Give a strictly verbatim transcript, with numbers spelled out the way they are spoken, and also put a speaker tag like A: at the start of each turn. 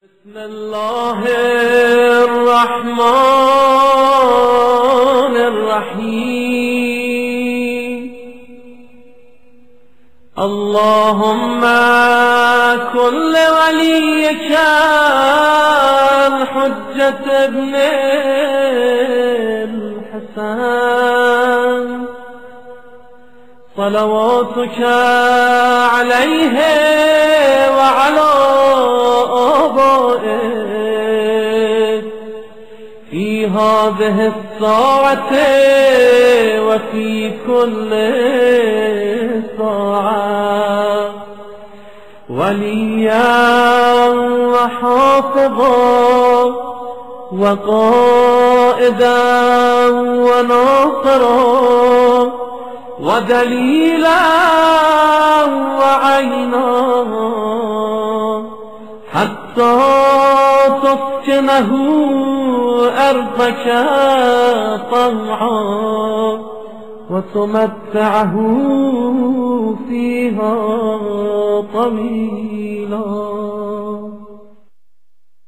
A: بسم الله الرحمن الرحيم. اللهم كن لوليك الحجة ابن الحسن صلواتك عليه وعلى آبائه في هذه الساعة وفي كل ساعة وليا وحافظا وقائدا وناصرا ودليلا وعينا حتى تسكنه أرضك طوعا وتمتعه فيها طويلا.